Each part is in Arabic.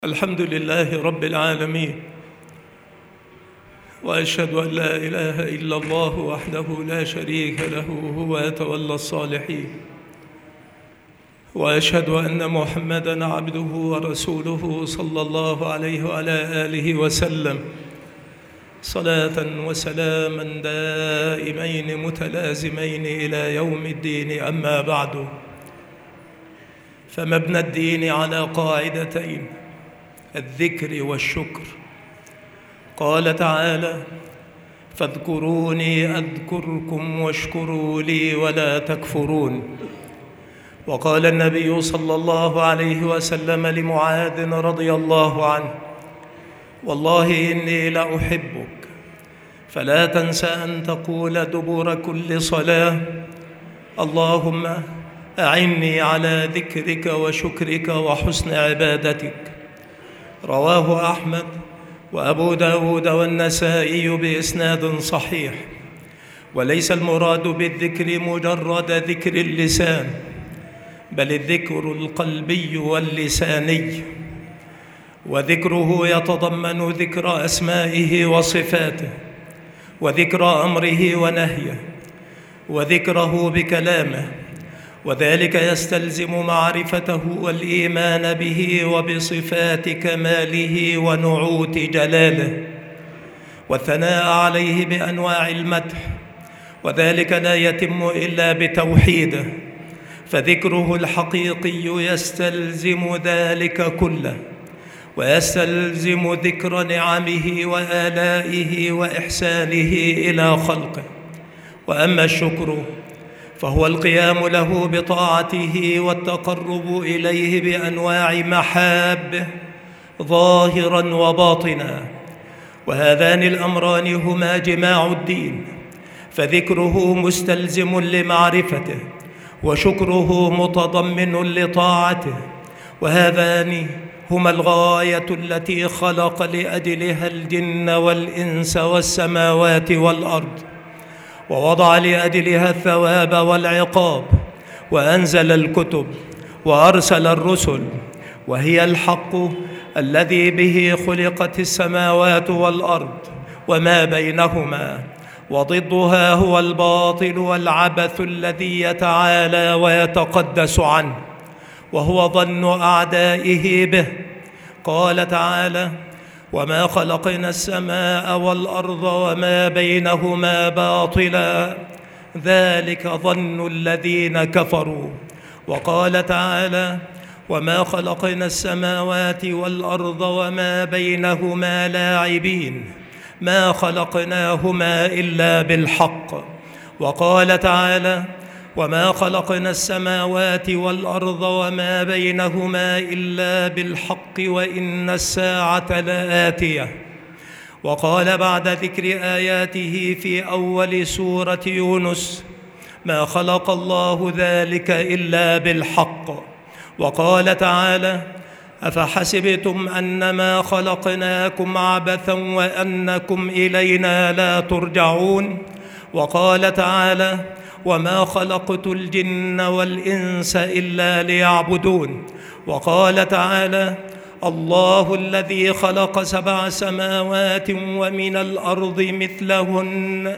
الحمد لله رب العالمين، وأشهد أن لا إله إلا الله وحده لا شريك له هو يتولى الصالحين، وأشهد أن محمدًا عبده ورسوله صلى الله عليه وعلى آله وسلم صلاة وسلاما دائمين متلازمين إلى يوم الدين. أما بعد، فمبنى الدين على قاعدتين: الذكر والشكر. قال تعالى: فاذكروني أذكركم واشكروا لي ولا تكفرون. وقال النبي صلى الله عليه وسلم لمعاذ رضي الله عنه: والله إني لأحبك، فلا تنس أن تقول دبر كل صلاة: اللهم أعني على ذكرك وشكرك وحسن عبادتك. رواه أحمد وأبو داود والنسائي بإسناد صحيح. وليس المراد بالذكر مجرد ذكر اللسان، بل الذكر القلبي واللساني، وذكره يتضمن ذكر أسمائه وصفاته، وذكر أمره ونهيه، وذكره بكلامه، وذلك يستلزم معرفته والإيمان به وبصفات كماله ونعوت جلاله، والثناء عليه بأنواع المدح، وذلك لا يتم إلا بتوحيده، فذكره الحقيقي يستلزم ذلك كله، ويستلزم ذكر نعمه وآلائه وإحسانه إلى خلقه. وأما الشكر فهو القيام له بطاعته والتقرب إليه بأنواع محابه ظاهراً وباطناً، وهذان الأمران هما جماع الدين، فذكره مستلزم لمعرفته، وشكره متضمن لطاعته، وهذان هما الغاية التي خلق لأجلها الجن والإنس والسماوات والأرض، ووضع لأجلها الثواب والعقاب، وأنزل الكتب وأرسل الرسل، وهي الحق الذي به خلقت السماوات والأرض وما بينهما، وضدها هو الباطل والعبث الذي يتعالى ويتقدس عنه، وهو ظن أعدائه به. قال تعالى: وما خلقنا السماء والأرض وما بينهما باطلا، ذلك ظن الذين كفروا. وقال تعالى: وما خلقنا السماوات والأرض وما بينهما لاعبين، ما خلقناهما إلا بالحق. وقال تعالى: وما خلقنا السماوات والأرض وما بينهما إلا بالحق وإن الساعة لآتية. وقال بعد ذكر آياته في أول سورة يونس: ما خلق الله ذلك إلا بالحق. وقال تعالى: أفحسبتم أنما خلقناكم عبثا وأنكم إلينا لا ترجعون. وقال تعالى: وما خلقت الجن والإنس إلا ليعبدون. وقال تعالى: الله الذي خلق 7 سماوات ومن الأرض مثلهن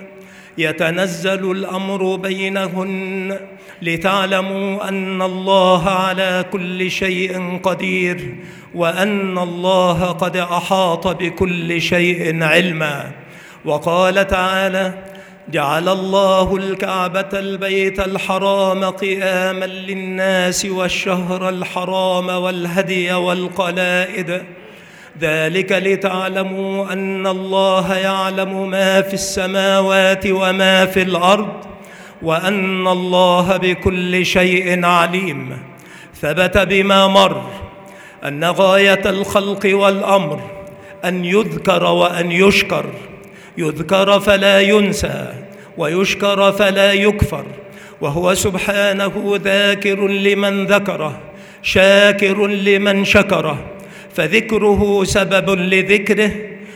يتنزل الأمر بينهن لتعلموا أن الله على كل شيء قدير وأن الله قد أحاط بكل شيء علما. وقال تعالى: جعل الله الكعبة البيت الحرام قياما للناس والشهر الحرام والهدي والقلائد، ذلك لتعلموا أن الله يعلم ما في السماوات وما في الأرض وأن الله بكل شيء عليم. ثبت بما مر أن غاية الخلق والأمر أن يذكر وأن يشكر، يذكر فلا ينسى، ويشكر فلا يكفر، وهو سبحانه ذاكر لمن ذكره، شاكر لمن شكره، فذكره سبب لذكره،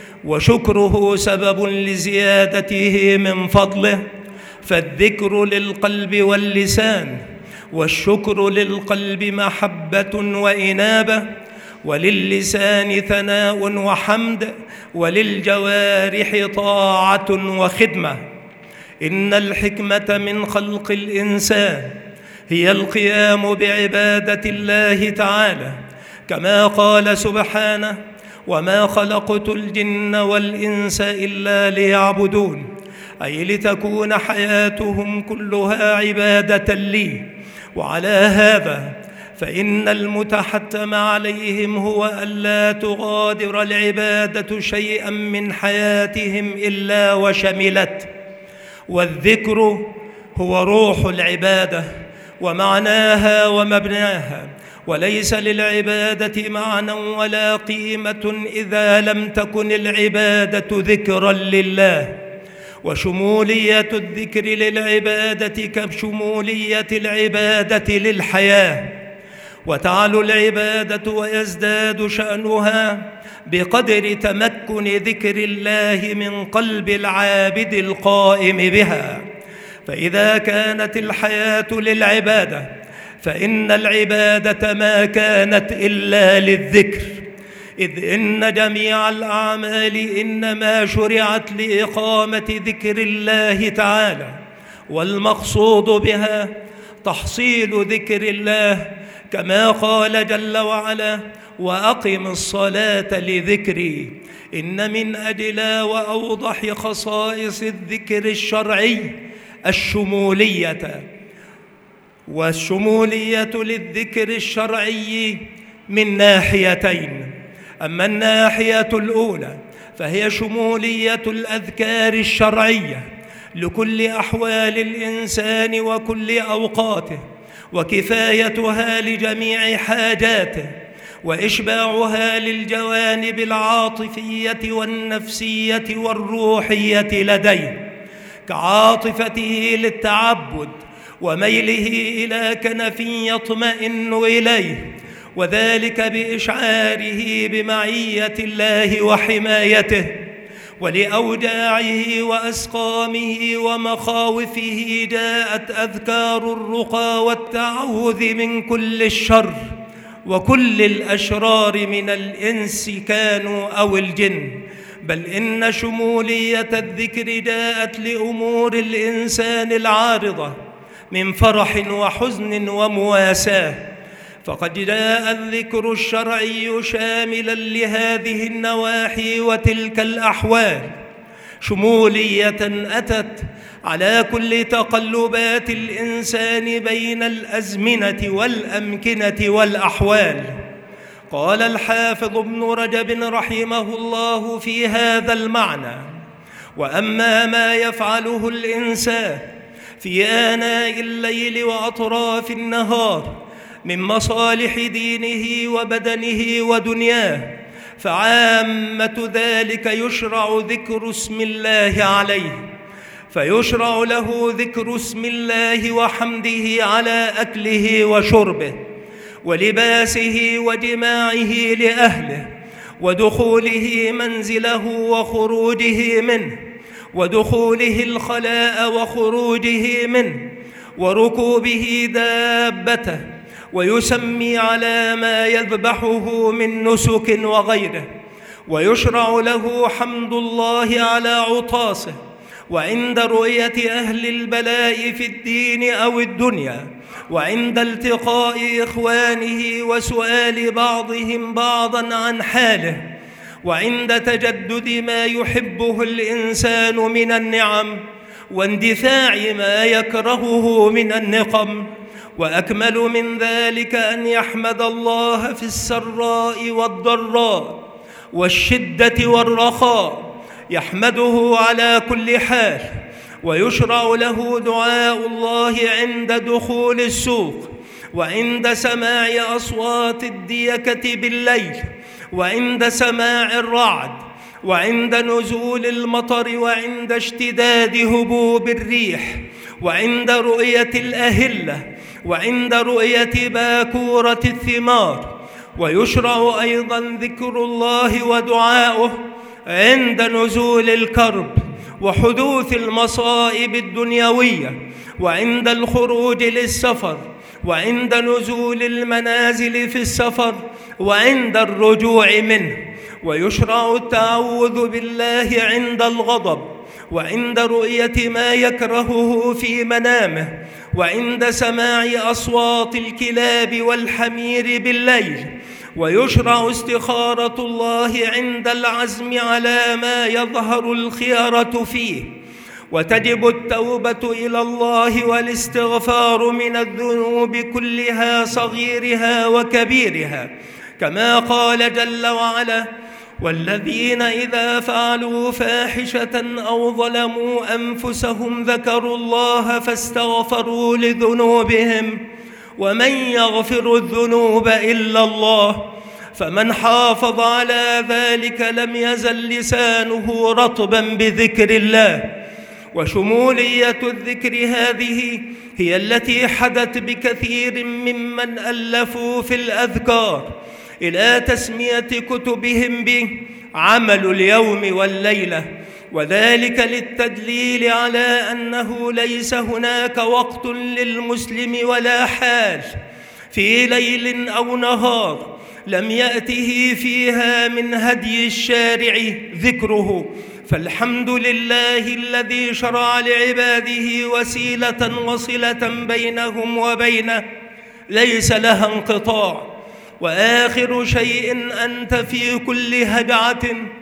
وشكره سبب لزيادته من فضله. فالذكر للقلب واللسان، والشكر للقلب محبة وإنابة، وللسان ثناء وحمد، وللجوارح طاعة وخدمة. إن الحكمة من خلق الإنسان هي القيام بعبادة الله تعالى، كما قال سبحانه: وما خلقت الجن والإنس إلا ليعبدون، أي لتكون حياتهم كلها عبادة لي. وعلى هذا فإن المتحتم عليهم هو ألا تغادر العبادة شيئا من حياتهم إلا وشملت. والذكر هو روح العبادة ومعناها ومبناها، وليس للعبادة معنى ولا قيمة إذا لم تكن العبادة ذكرا لله. وشمولية الذكر للعبادة كشمولية العبادة للحياة، وتعلو العبادة ويزداد شأنها بقدر تمكن ذكر الله من قلب العابد القائم بها. فإذا كانت الحياة للعبادة فإن العبادة ما كانت إلا للذكر، إذ إن جميع الأعمال إنما شرعت لإقامة ذكر الله تعالى، والمقصود بها تحصيل ذكر الله، كما قال جل وعلا: وأقم الصلاة لذكري. إن من أجل وأوضح خصائص الذكر الشرعي الشمولية، والشمولية للذكر الشرعي من ناحيتين. أما الناحية الأولى فهي شمولية الأذكار الشرعية لكل أحوال الإنسان وكل أوقاته، وكفايتها لجميع حاجاته، وإشباعها للجوانب العاطفية والنفسية والروحية لديه، كعاطفته للتعبد وميله إلى كنف يطمئن إليه، وذلك بإشعاره بمعية الله وحمايته، ولأوجاعه وأسقامه ومخاوفه جاءت أذكار الرقى والتعوذ من كل الشر وكل الأشرار من الإنس كانوا أو الجن. بل إن شمولية الذكر جاءت لأمور الإنسان العارضة من فرح وحزن ومواساة، فقد جاء الذكر الشرعي شاملا لهذه النواحي وتلك الأحوال، شمولية أتت على كل تقلبات الإنسان بين الأزمنة والأمكنة والأحوال. قال الحافظ ابن رجب رحمه الله في هذا المعنى: وأما ما يفعله الإنسان في آناء الليل وأطراف النهار من مصالح دينه وبدنه ودنياه، فعامة ذلك يشرع ذكر اسم الله عليه، فيشرع له ذكر اسم الله وحمده على أكله وشربه ولباسه وجماعه لأهله، ودخوله منزله وخروجه منه، ودخوله الخلاء وخروجه منه، وركوبه دابته، ويسمي على ما يذبحه من نسك وغيره. ويشرع له حمد الله على عطاسه وعند رؤية أهل البلاء في الدين أو الدنيا، وعند التقاء إخوانه وسؤال بعضهم بعضا عن حاله، وعند تجدد ما يحبه الإنسان من النعم واندفاع ما يكرهه من النقم. وأكمل من ذلك أن يحمد الله في السراء والضراء والشدة والرخاء، يحمده على كل حال. ويشرع له دعاء الله عند دخول السوق، وعند سماع أصوات الديكة بالليل، وعند سماع الرعد، وعند نزول المطر، وعند اشتداد هبوب الريح، وعند رؤية الأهلة، وعند رؤية باكورة الثمار. ويشرع أيضا ذكر الله ودعاؤه عند نزول الكرب وحدوث المصائب الدنيوية، وعند الخروج للسفر، وعند نزول المنازل في السفر وعند الرجوع منه. ويشرع التعوذ بالله عند الغضب، وعند رؤية ما يكرهه في منامه، وعند سماع أصوات الكلاب والحمير بالليل. ويشرع استخارة الله عند العزم على ما يظهر الخيرة فيه. وتجب التوبة إلى الله والاستغفار من الذنوب كلها صغيرها وكبيرها، كما قال جل وعلا: والذين إذا فعلوا فاحشة أو ظلموا أنفسهم ذكروا الله فاستغفروا لذنوبهم ومن يغفر الذنوب إلا الله. فمن حافظ على ذلك لم يزل لسانه رطبا بذكر الله. وشمولية الذكر هذه هي التي حدت بكثير ممن ألفوا في الأذكار إلى تسمية كتبهم به عمل اليوم والليلة، وذلك للتدليل على أنه ليس هناك وقت للمسلم ولا حال في ليل أو نهار لم يأته فيها من هدي الشارع ذكره. فالحمد لله الذي شرع لعباده وسيلة وصلة بينهم وبينه ليس لها انقطاع. وآخر شيء أنت في كل هجعة،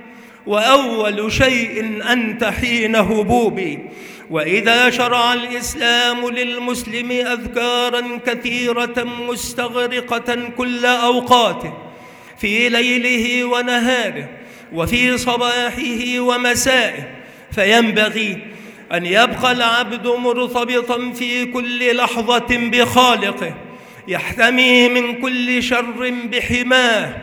وأول شيء أنت حين هبوبي. وإذا شرع الإسلام للمسلم أذكارا كثيرة مستغرقة كل أوقاته في ليله ونهاره وفي صباحه ومسائه، فينبغي أن يبقى العبد مرتبطا في كل لحظة بخالقه، يحتمي من كل شر بحماه،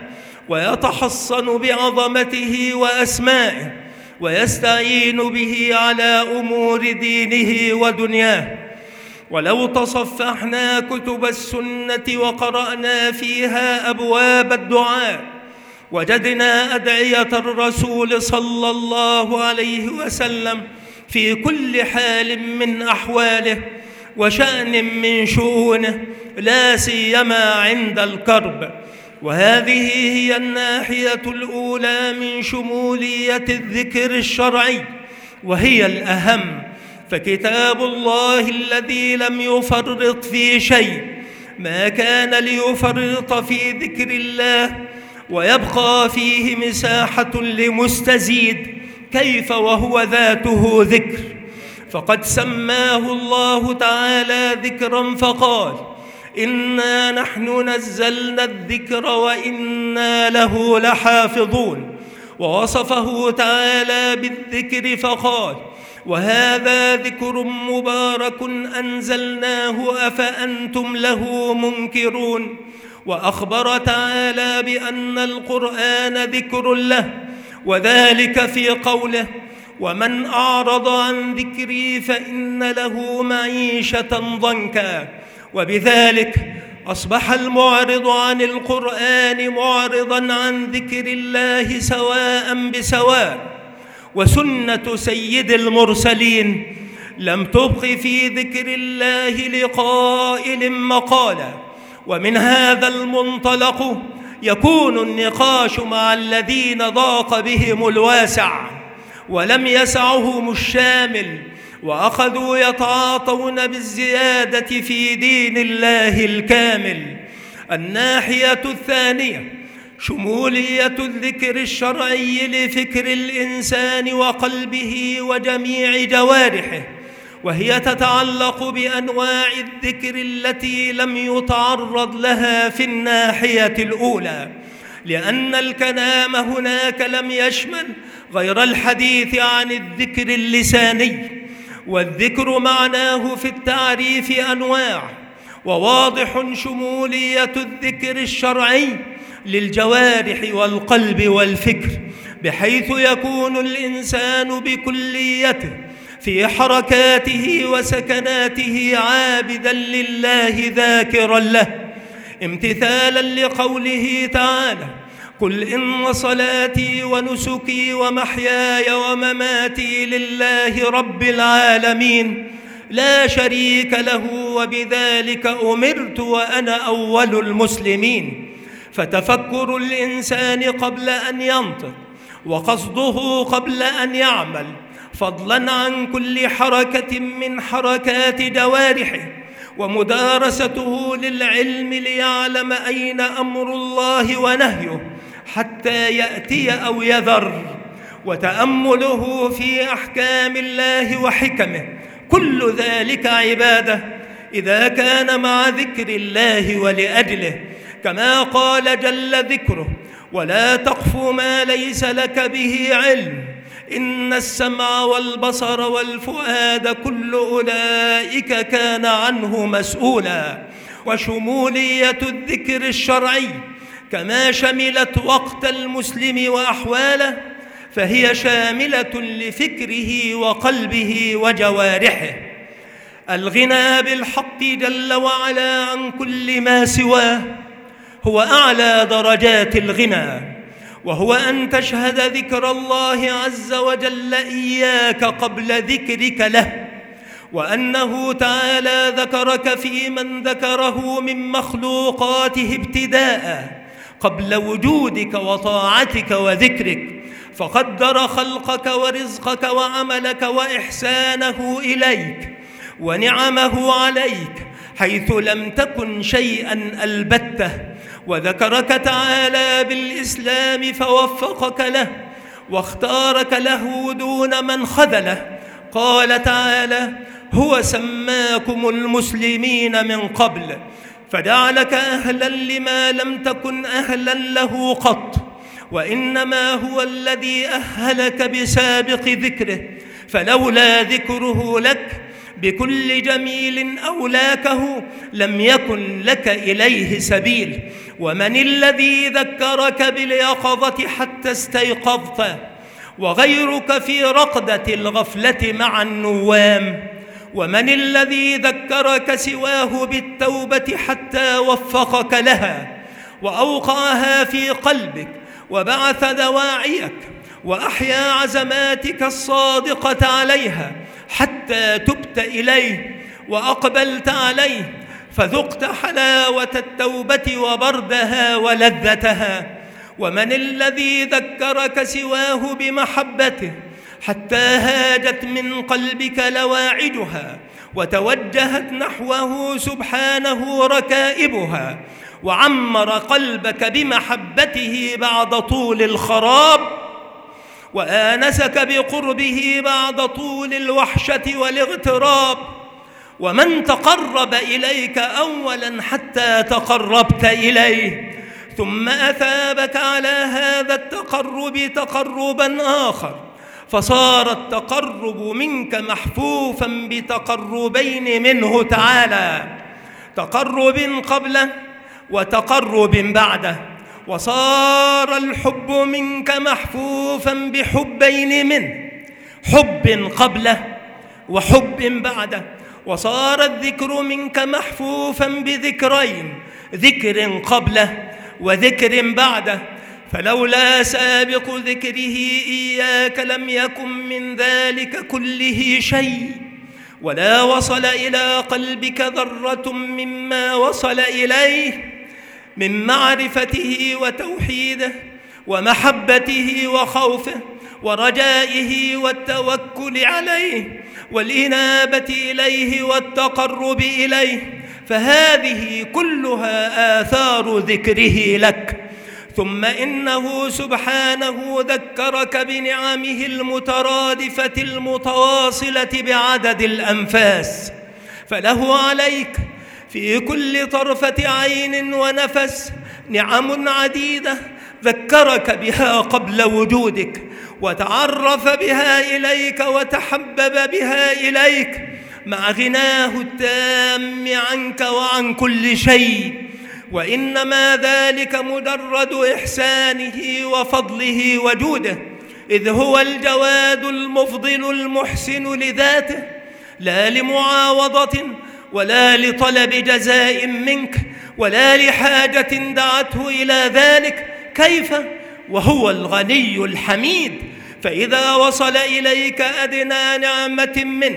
ويتحصن بعظمته وأسمائه، ويستعين به على أمور دينه ودنياه. ولو تصفحنا كتب السنة وقرأنا فيها أبواب الدعاء وجدنا أدعية الرسول صلى الله عليه وسلم في كل حال من أحواله وشأن من شؤونه، لا سيما عند الكرب. وهذه هي الناحية الأولى من شمولية الذكر الشرعي، وهي الأهم. فكتاب الله الذي لم يفرط في شيء ما كان ليفرط في ذكر الله، ويبقى فيه مساحة لمستزيد، كيف وهو ذاته ذكر. فقد سماه الله تعالى ذكرا فقال: إنا نحن نزلنا الذكر وإنا له لحافظون. ووصفه تعالى بالذكر فقال: وهذا ذكر مبارك أنزلناه أفأنتم له منكرون. وأخبر تعالى بأن القرآن ذكر له، وذلك في قوله: ومن أعرض عن ذكري فإن له معيشة ضنكا. وبذلك أصبح المعرض عن القرآن معرضا عن ذكر الله سواء بسواء. وسنة سيد المرسلين لم تبق في ذكر الله لقائل مقالا. ومن هذا المنطلق يكون النقاش مع الذين ضاق بهم الواسع ولم يسعهم الشامل، وأخذوا يتعاطون بالزيادة في دين الله الكامل. الناحية الثانية شمولية الذكر الشرعي لفكر الإنسان وقلبه وجميع جوارحه، وهي تتعلق بأنواع الذكر التي لم يتعرض لها في الناحية الأولى، لأن الكلام هناك لم يشمل غير الحديث عن الذكر اللساني. والذكر معناه في التعريف أنواع، وواضح شمولية الذكر الشرعي للجوارح والقلب والفكر، بحيث يكون الإنسان بكليته في حركاته وسكناته عابدا لله ذاكرا له، امتثالا لقوله تعالى: قل إن صلاتي ونسكي ومحياي ومماتي لله رب العالمين لا شريك له، وبذلك أمرت وأنا أول المسلمين. فتفكر الإنسان قبل أن ينطق، وقصده قبل أن يعمل، فضلاً عن كل حركة من حركات جوارحه، ومدارسته للعلم ليعلم أين أمر الله ونهيه حتى يأتي أو يذر، وتأمله في أحكام الله وحكمه. كل ذلك عبادة إذا كان مع ذكر الله ولأجله، كما قال جل ذكره: ولا تقف ما ليس لك به علم إن السمع والبصر والفؤاد كل أولئك كان عنه مسؤولا. وشمولية الذكر الشرعي كما شملت وقت المسلم وأحواله، فهي شاملة لفكره وقلبه وجوارحه. الغنى بالحق جل وعلا عن كل ما سواه هو أعلى درجات الغنى، وهو أن تشهد ذكر الله عز وجل إياك قبل ذكرك له، وأنه تعالى ذكرك في من ذكره من مخلوقاته ابتداء قبل وجودك وطاعتك وذكرك، فقدر خلقك ورزقك وعملك وإحسانه إليك ونعمه عليك حيث لم تكن شيئا البته، وذكرك تعالى بالإسلام فوفقك له واختارك له دون من خذله. قال تعالى: هو سماكم المسلمين من قبل فجعلك أهلا لما لم تكن أهلا له قط، وإنما هو الذي أهلك بسابق ذكره، فلولا ذكره لك بكل جميل أولاكه لم يكن لك إليه سبيل. ومن الذي ذكرك باليقظة حتى استيقظت وغيرك في رقدة الغفلة مع النوام؟ ومن الذي ذكرك سواه بالتوبة حتى وفقك لها وأوقعها في قلبك وبعث دواعيك وأحيا عزماتك الصادقة عليها حتى تبت إليه وأقبلت عليه فذقت حلاوة التوبة وبردها ولذتها؟ ومن الذي ذكرك سواه بمحبته حتى هاجت من قلبك لواعدها وتوجهت نحوه سبحانه ركائبها، وعمر قلبك بمحبته بعد طول الخراب، وآنسك بقربه بعد طول الوحشة والاغتراب؟ ومن تقرب إليك أولا حتى تقربت إليه، ثم أثابك على هذا التقرب تقربا آخر، فصار التقرب منك محفوفا بتقربين منه تعالى: تقرب قبله وتقرب بعده، وصار الحب منك محفوفا بحبين منه: حب قبله وحب بعده، وصار الذكر منك محفوفا بذكرين: ذكر قبله وذكر بعده. فلولا سابق ذكره إياك لم يكن من ذلك كله شيء، ولا وصل إلى قلبك ذرة مما وصل إليه من معرفته وتوحيده ومحبته وخوفه ورجائه والتوكل عليه والإنابة إليه والتقرب إليه، فهذه كلها آثار ذكره لك. ثم إنه سبحانه ذكرك بنعمه المترادفة المتواصلة بعدد الأنفاس، فله عليك في كل طرفة عين ونفس نعم عديدة ذكرك بها قبل وجودك، وتعرف بها إليك وتحبب بها إليك مع غناه التام عنك وعن كل شيء، وإنما ذلك مجرد إحسانه وفضله وجوده، إذ هو الجواد المفضل المحسن لذاته، لا لمعاوضة ولا لطلب جزاء منك ولا لحاجة دعته إلى ذلك. كيف وهو الغني الحميد؟ فإذا وصل إليك أدنى نعمة منه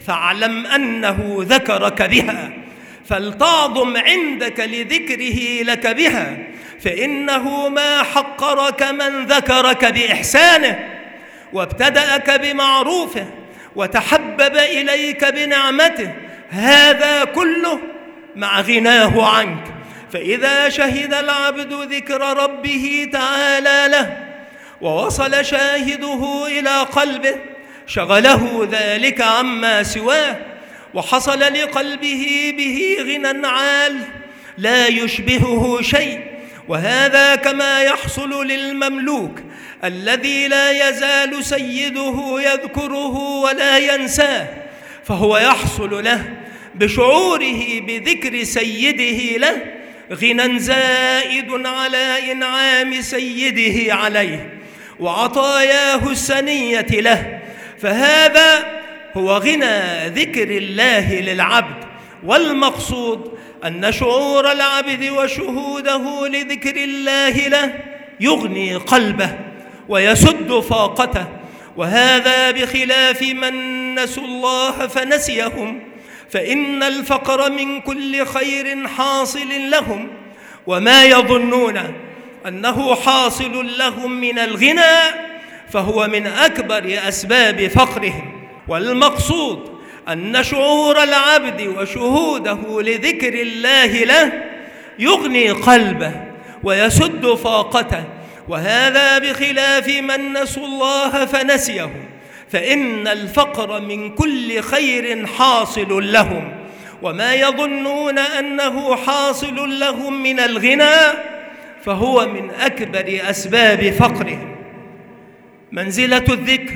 فاعلم أنه ذكرك بها، فلتعظم عندك لذكره لك بها، فإنه ما حقرك من ذكرك بإحسانه وابتدأك بمعروفه وتحبب إليك بنعمته، هذا كله مع غناه عنك. فإذا شهد العبد ذكر ربه تعالى له ووصل شاهده إلى قلبه شغله ذلك عما سواه، وحصل لقلبه به غنى عال لا يشبهه شيء. وهذا كما يحصل للمملوك الذي لا يزال سيده يذكره ولا ينساه، فهو يحصل له بشعوره بذكر سيده له غنى زائد على إنعام سيده عليه وعطاياه السنية له. فهذا هو غنى ذكر الله للعبد. والمقصود أن شعور العبد وشهوده لذكر الله له يغني قلبه ويسد فاقته، وهذا بخلاف من نسوا الله فنسيهم، فإن الفقر من كل خير حاصل لهم، وما يظنون أنه حاصل لهم من الغنى فهو من أكبر أسباب فقرهم. والمقصود أن شعور العبد وشهوده لذكر الله له يغني قلبه ويسد فاقته، وهذا بخلاف من نسوا الله فنسيهم، فإن الفقر من كل خير حاصل لهم، وما يظنون أنه حاصل لهم من الغنى فهو من أكبر أسباب فقرهم. منزلة الذكر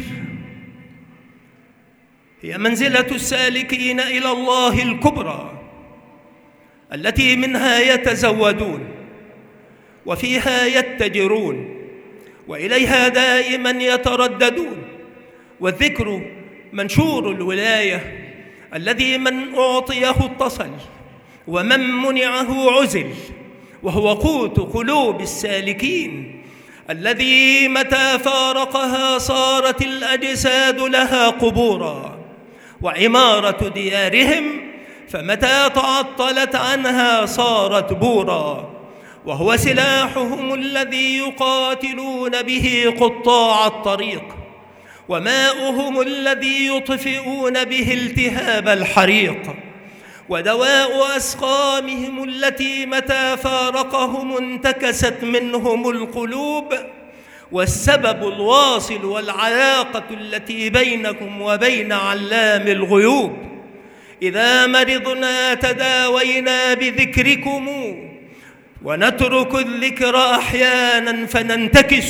هي منزلة السالكين إلى الله الكبرى التي منها يتزودون وفيها يتجرون وإليها دائما يترددون. والذكر منشور الولاية الذي من أعطيه اتصل ومن منعه عزل، وهو قوت قلوب السالكين الذي متى فارقها صارت الأجساد لها قبورا وعمارة ديارهم، فمتى تعطلت عنها صارت بورا، وهو سلاحهم الذي يقاتلون به قطاع الطريق، وماؤهم الذي يطفئون به التهاب الحريق، ودواء أسقامهم التي متى فارقهم انتكست منهم القلوب، والسبب الواصل والعلاقة التي بينكم وبين علام الغيوب. إذا مرضنا تداوينا بذكركم ونترك الذكر أحيانا فننتكس،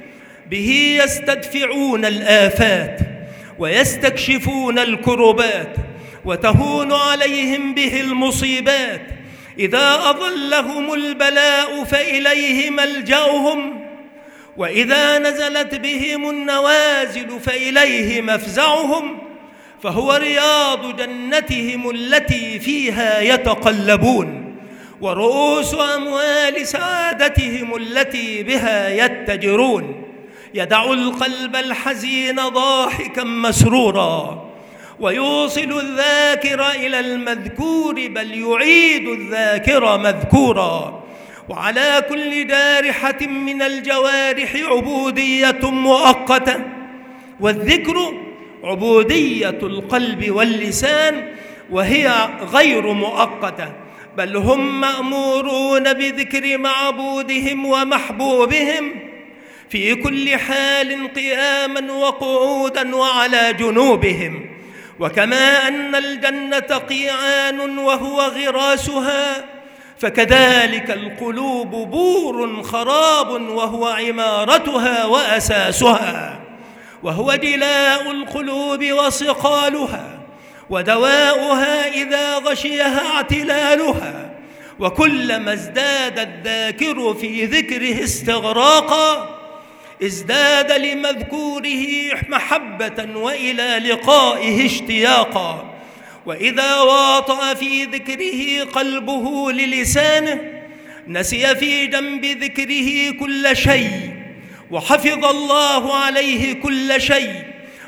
به يستدفعون الآفات ويستكشفون الكربات وتهون عليهم به المصيبات. إذا أضلهم البلاء فإليه ملجأهم، وإذا نزلت بهم النوازل فإليه مفزعهم، فهو رياض جنتهم التي فيها يتقلبون، ورؤوس أموال سعادتهم التي بها يتجرون. يدع القلب الحزين ضاحكا مسرورا، ويوصل الذاكر إلى المذكور، بل يعيد الذاكر مذكورا. وعلى كل جارحة من الجوارح عبودية مؤقتة، والذكر عبودية القلب واللسان، وهي غير مؤقتة، بل هم مأمورون بذكر معبودهم ومحبوبهم في كل حال، قياما وقعودا وعلى جنوبهم. وكما أن الجنة قيعان وهو غراسها، فكذلك القلوب بور خراب وهو عمارتها وأساسها، وهو جلاء القلوب وصقالها ودواؤها إذا غشيها اعتلالها. وكلما ازداد الذاكر في ذكره استغراقا ازداد لمذكوره محبة وإلى لقائه اشتياقا. وإذا واطأ في ذكره قلبه للسانه نسي في جنب ذكره كل شيء، وحفظ الله عليه كل شيء،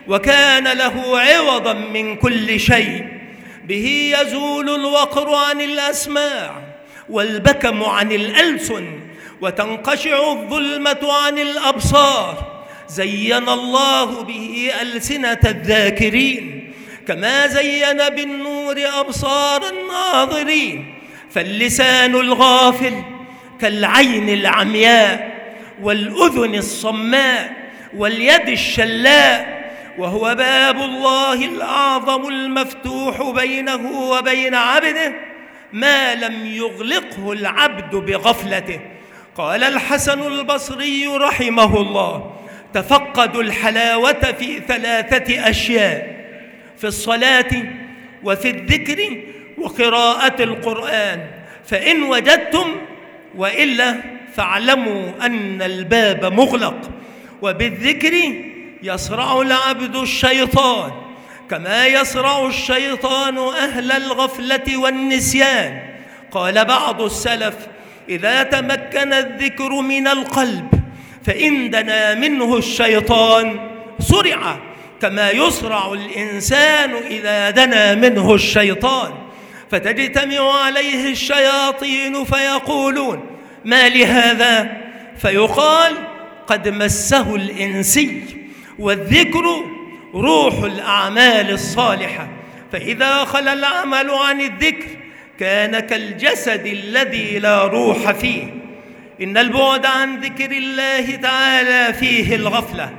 وكان له عوضا من كل شيء. به يزول الوقر عن الأسماع والبكم عن الألسن وتنقشع الظلمة عن الأبصار. زين الله به ألسنة الذاكرين كما زين بالنور أبصار الناظرين. فاللسان الغافل كالعين العمياء والأذن الصماء واليد الشلاء، وهو باب الله الأعظم المفتوح بينه وبين عبده ما لم يغلقه العبد بغفلته. قال الحسن البصري رحمه الله: تفقدوا الحلاوة في 3 أشياء: في الصلاة وفي الذكر وقراءة القرآن، فإن وجدتم، وإلا فاعلموا أن الباب مغلق. وبالذكر يصرع العبد الشيطان كما يصرع الشيطان أهل الغفلة والنسيان. قال بعض السلف: إذا تمكن الذكر من القلب فإن دنا منه الشيطان صرع كما يصرع الإنسان إذا دنا منه الشيطان. فتجتمع عليه الشياطين فيقولون: ما لهذا؟ فيقال: قد مسه الإنسي. والذكر روح الأعمال الصالحة، فإذا خلا العمل عن الذكر كان كالجسد الذي لا روح فيه. إن البعد عن ذكر الله تعالى فيه الغفلة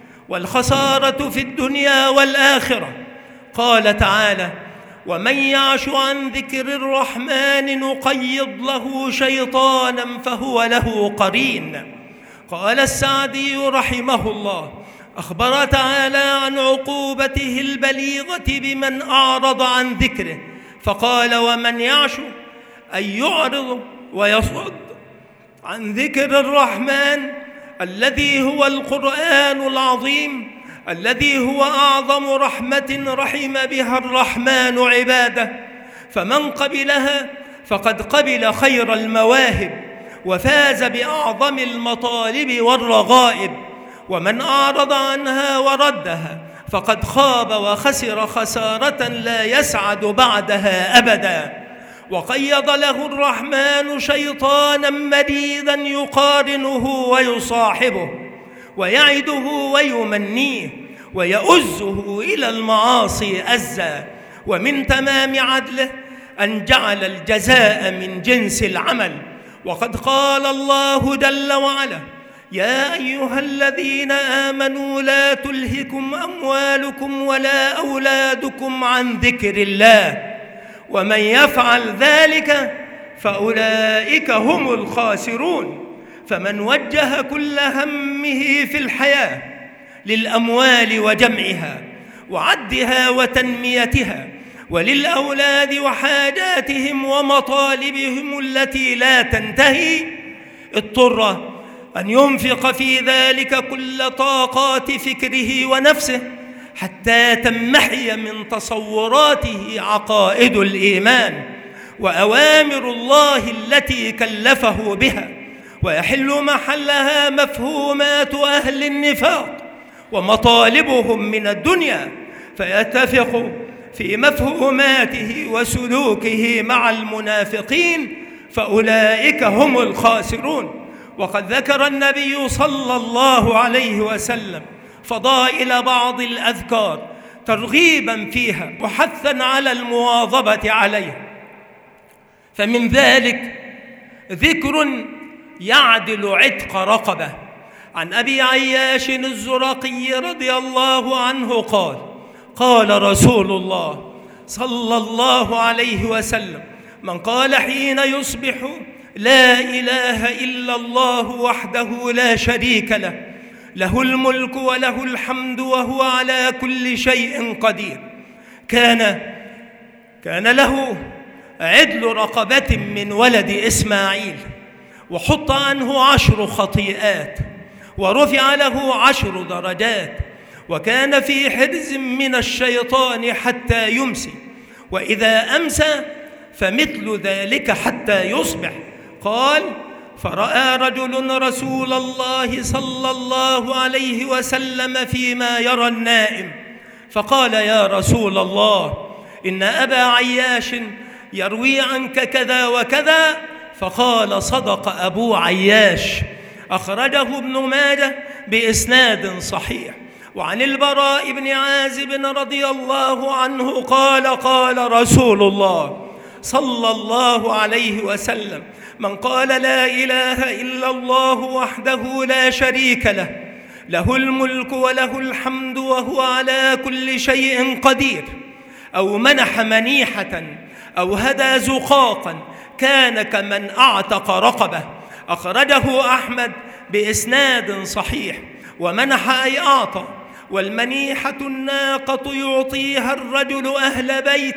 والخسارة في الدنيا والآخرة. قال تعالى: ومن يعش عن ذكر الرحمن نقيض له شيطانا فهو له قرين. قال السعدي رحمه الله: أخبر تعالى عن عقوبته البليغة بمن أعرض عن ذكره، فقال: ومن يعش أي يعرض ويصد عن ذكر الرحمن الذي هو القرآن العظيم، الذي هو أعظم رحمة رحم بها الرحمن عباده، فمن قبلها فقد قبل خير المواهب وفاز بأعظم المطالب والرغائب، ومن أعرض عنها وردها فقد خاب وخسر خسارة لا يسعد بعدها أبدا. وقيض له الرحمن شيطانا مريدا يقارنه ويصاحبه ويعده ويمنيه ويؤزه إلى المعاصي أزا. ومن تمام عدله أن جعل الجزاء من جنس العمل. وقد قال الله جل وعلا: يا أيها الذين آمنوا لا تلهكم أموالكم ولا أولادكم عن ذكر الله ومن يفعل ذلك فأولئك هم الخاسرون. فمن وجه كل همه في الحياة للأموال وجمعها وعدها وتنميتها وللأولاد وحاجاتهم ومطالبهم التي لا تنتهي، اضطر أن ينفق في ذلك كل طاقات فكره ونفسه حتى تنمحي من تصوراته عقائد الإيمان وأوامر الله التي كلفه بها، ويحل محلها مفهومات أهل النفاق ومطالبهم من الدنيا، فيتفق في مفهوماته وسلوكه مع المنافقين، فأولئك هم الخاسرون. وقد ذكر النبي صلى الله عليه وسلم فضائل بعض الأذكار ترغيبا فيها وحثا على المواظبة عليها، فمن ذلك ذكر يعدل عتق رقبة. عن أبي عياش الزرقي رضي الله عنه قال: قال رسول الله صلى الله عليه وسلم: من قال حين يصبح لا إله إلا الله وحده لا شريك له، له الملك وله الحمد وهو على كل شيء قدير، كان له عدل رقبة من ولد إسماعيل، وحط عنه 10 خطيئات، ورفع له 10 درجات، وكان في حرز من الشيطان حتى يمسي، وإذا أمسى فمثل ذلك حتى يصبح. قال: فرأى رجل رسول الله صلى الله عليه وسلم فيما يرى النائم، فقال: يا رسول الله، إن أبا عياش يروي عنك كذا وكذا. فقال: صدق أبو عياش. أخرجه ابن ماجه بإسناد صحيح. وعن البراء بن عازب رضي الله عنه قال: قال رسول الله صلى الله عليه وسلم: من قال لا إله إلا الله وحده لا شريك له، له الملك وله الحمد وهو على كل شيء قدير، أو منح منيحة أو هدى زقاقا، كان كمن أعتق رقبة. أخرجه أحمد بإسناد صحيح. ومنح أي أعطى، والمنيحة الناقة يعطيها الرجل أهل بيت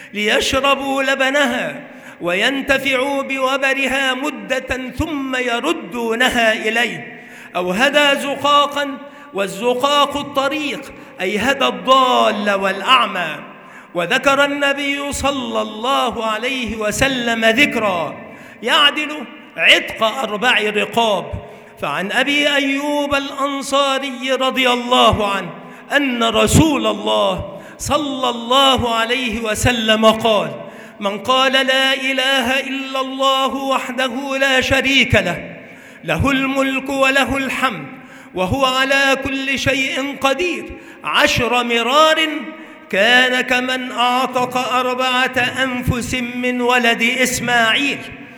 ليشربوا لبنها وينتفعوا بوبرها مدة ثم يردونها إليه. أو هدى زقاقا، والزقاق الطريق، أي هدى الضال والأعمى. وذكر النبي صلى الله عليه وسلم ذكرا يعدل عتق 4 رقاب. فعن أبي أيوب الأنصاري رضي الله عنه أن رسول الله صلى الله عليه وسلم قال: من قال لا إله إلا الله وحده لا شريك له، له الملك وله الحمد وهو على كل شيء قدير 10 مرار، كان كمن أعتق 4 أنفس من ولد إسماعيل.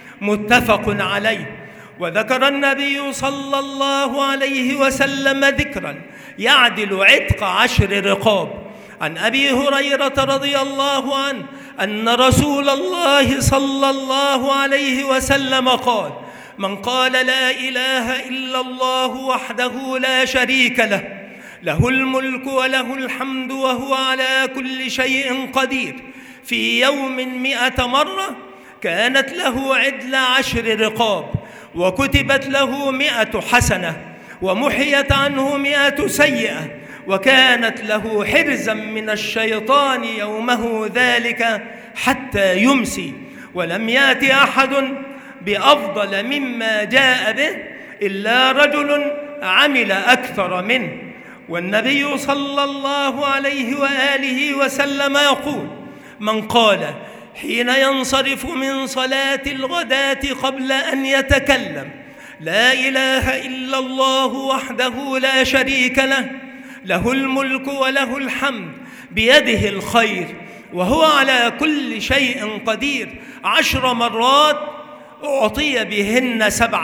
متفق عليه. وذكر النبي صلى الله عليه وسلم ذكرا يعدل عتق 10 رقاب. عن أبي هريرة رضي الله عنه أن رسول الله صلى الله عليه وسلم قال: من قال لا إله إلا الله وحده لا شريك له، له الملك وله الحمد وهو على كل شيء قدير، في يوم 100 مرة، كانت له عدل 10 رقاب، وكتبت له 100 حسنة، ومحيت عنه 100 سيئة، وكانت له حرزا من الشيطان يومه ذلك حتى يمسي. ولم يأت أحد بأفضل مما جاء به إلا رجل عمل أكثر منه. والنبي صلى الله عليه وآله وسلم يقول: من قال حين ينصرف من صلاة الغداة قبل أن يتكلم: لا إله إلا الله وحده لا شريك له، له الملك وله الحمد، بيده الخير وهو على كل شيء قدير 10 مرات، أعطي بهن 7،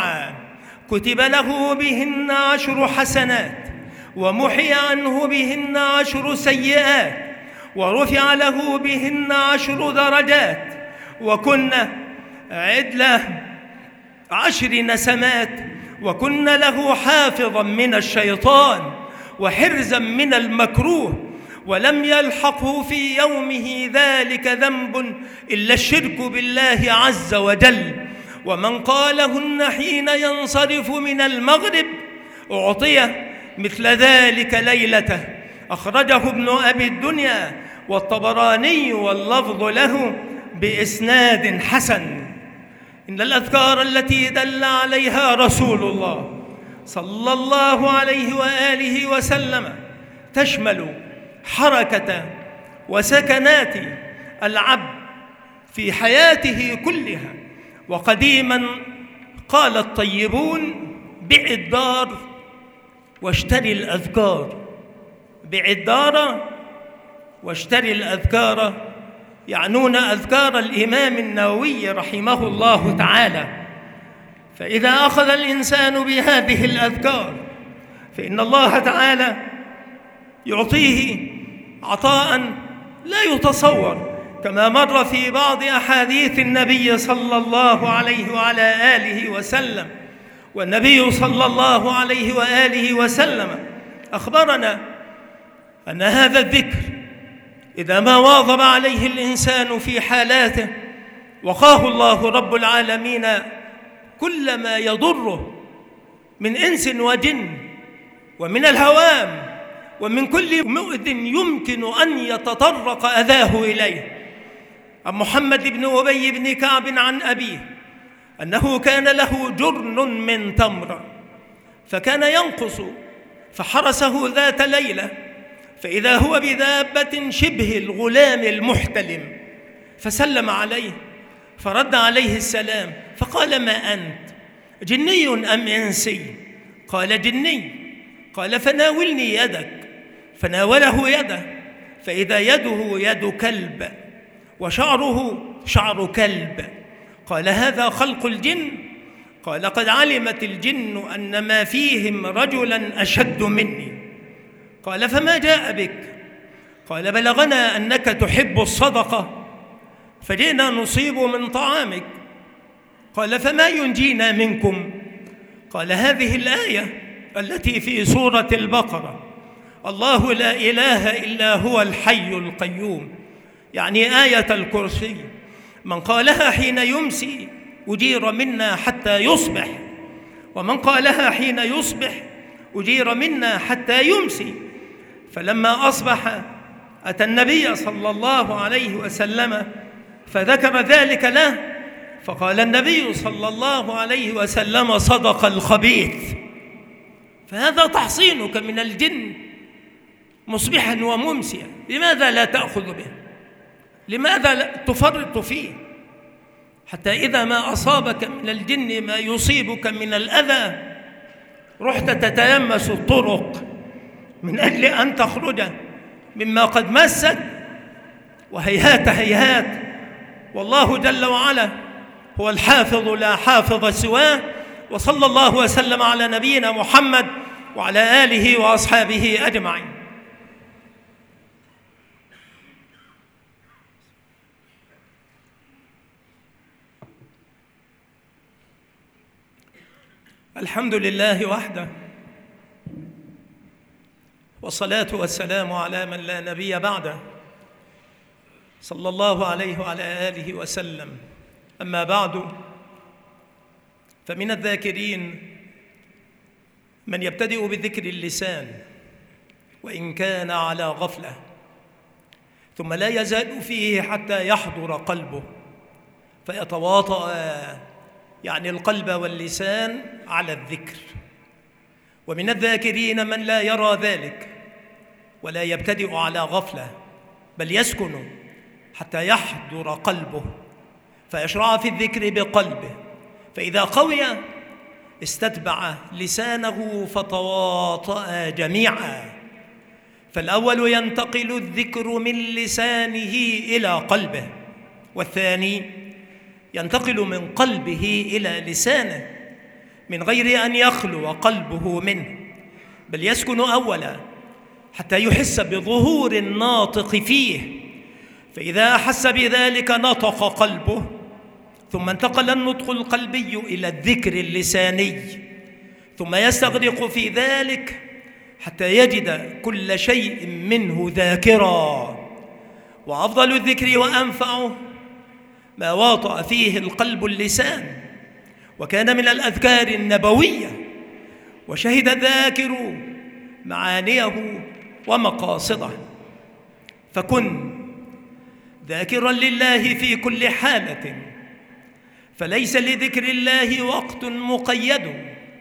كتب له بهن 10 حسنات، ومحي عنه بهن 10 سيئات، ورفع له بهن 10 درجات، وكن عدل 10 نسمات، وكن له حافظا من الشيطان وحرزا من المكروه، ولم يلحقه في يومه ذلك ذنب إلا الشرك بالله عز وجل. ومن قالهن حين ينصرف من المغرب أعطي مثل ذلك ليلته. أخرجه ابن أبي الدنيا والطبراني واللفظ له بإسناد حسن. إن الأذكار التي دل عليها رسول الله صلى الله عليه وآله وسلم تشمل حركة وسكنات العبد في حياته كلها. وقديما قال الطيبون: بع الدار واشتري الأذكار. بع الدار واشتري الأذكار يعنون أذكار الإمام النووي رحمه الله تعالى. فإذا أخذ الإنسان بهذه الأذكار فإن الله تعالى يعطيه عطاء لا يتصور، كما مر في بعض أحاديث النبي صلى الله عليه وعلى آله وسلم. والنبي صلى الله عليه وآله وسلم أخبرنا أن هذا الذكر إذا ما واظب عليه الإنسان في حالاته وقاه الله رب العالمين كل ما يضره من إنس وجن، ومن الهوام، ومن كل مؤذ يمكن أن يتطرق أذاه إليه. عن محمد بن أبي بن كعب عن أبيه أنه كان له جرن من تمر فكان ينقص، فحرسه ذات ليلة فإذا هو بدابة شبه الغلام المحتلم، فسلم عليه فرد عليه السلام فقال: ما أنت، جني أم إنسي؟ قال: جني. قال: فناولني يدك. فناوله يده فإذا يده يد كلب وشعره شعر كلب. قال: هذا خلق الجن؟ قال: قد علمت الجن أن ما فيهم رجلا أشد مني. قال: فما جاء بك؟ قال: بلغنا أنك تحب الصدقة فجئنا نصيب من طعامك. قال: فما ينجينا منكم؟ قال: هذه الآية التي في سورة البقرة: الله لا إله إلا هو الحي القيوم، يعني آية الكرسي، من قالها حين يمسي أجير منا حتى يصبح، ومن قالها حين يصبح أجير منا حتى يمسي. فلما أصبح أتى النبي صلى الله عليه وسلم فذكر ذلك له، فقال النبي صلى الله عليه وسلم: صدق الخبيث. فهذا تحصينك من الجن مصبحا وممسيا، لماذا لا تأخذ به؟ لماذا لا تفرط فيه؟ حتى إذا ما أصابك من الجن ما يصيبك من الأذى رحت تتلمس الطرق من أجل أن تخرج مما قد مسك، وهيهات هيهات، والله جل وعلا هو الحافظ لا حافظ سواه. وصلى الله وسلم على نبينا محمد وعلى آله وأصحابه أجمعين. الحمد لله وحده، والصلاة والسلام على من لا نبي بعده، صلى الله عليه وعلى آله وسلم. أما بعد، فمن الذاكرين من يبتدئ بذكر اللسان وإن كان على غفلة، ثم لا يزال فيه حتى يحضر قلبه فيتواطأ يعني القلب واللسان على الذكر. ومن الذاكرين من لا يرى ذلك ولا يبتدئ على غفلة، بل يسكن حتى يحضر قلبه فيشرع في الذكر بقلبه، فإذا قوي استتبع لسانه فتواطأ جميعا. فالأول ينتقل الذكر من لسانه إلى قلبه، والثاني ينتقل من قلبه إلى لسانه من غير أن يخلو قلبه منه، بل يسكن أولا حتى يحس بظهور الناطق فيه، فإذا أحس بذلك نطق قلبه، ثم انتقل النطق القلبي إلى الذكر اللساني، ثم يستغرق في ذلك حتى يجد كل شيء منه ذاكرا. وأفضل الذكر وأنفعه ما واطأ فيه القلب اللسان، وكان من الأذكار النبوية، وشهد الذاكر معانيه ومقاصده. فكن ذاكرا لله في كل حالة، فليس لذكر الله وقت مقيد،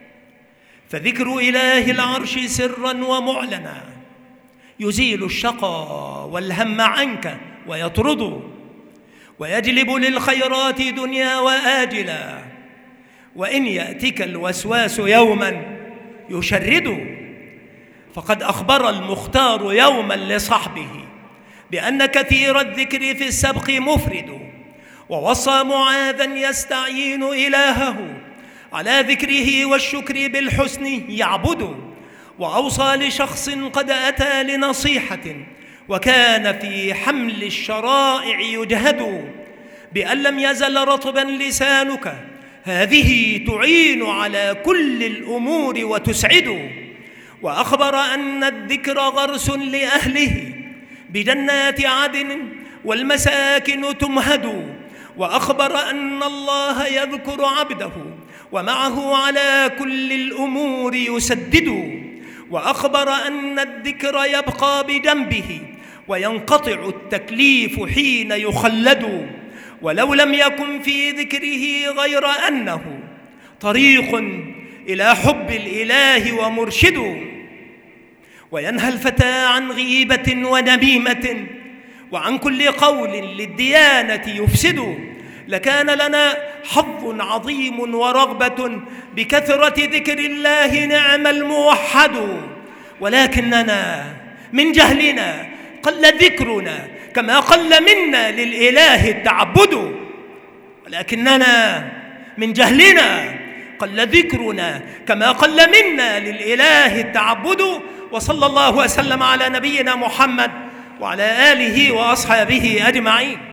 فذكر إله العرش سرا ومعلنا يزيل الشقى والهم عنك ويطرده، ويجلب للخيرات دنيا وآجلا، وإن يأتك الوسواس يوما يشرده. فقد أخبر المختار يوما لصحبه بأن كثير الذكر في السبق مفرد، ووصى معاذا يستعين إلهه على ذكره والشكر بالحسن يعبد، وأوصى لشخص قد أتى لنصيحة وكان في حمل الشرائع يجهد بأن لم يزل رطبا لسانك، هذه تعين على كل الأمور وتسعد. وأخبر أن الذكر غرس لأهله بجنات عدن والمساكن تمهد، وأخبر أن الله يذكر عبده ومعه على كل الأمور يسدد، وأخبر أن الذكر يبقى بجنبه وينقطع التكليف حين يخلد، ولو لم يكن في ذكره غير أنه طريق إلى حب الإله ومرشده، وينهى الفتى عن غيبة ونميمة وعن كل قول للديانة يفسد، لكان لنا حظ عظيم ورغبة بكثرة ذكر الله نعم الموحد، ولكننا من جهلنا قل ذكرنا كما قل منا للإله التعبد، ولكننا من جهلنا قل ذكرنا كما قل منا للإله التعبد. وصلى الله وسلم على نبينا محمد وعلى آله وأصحابه أجمعين.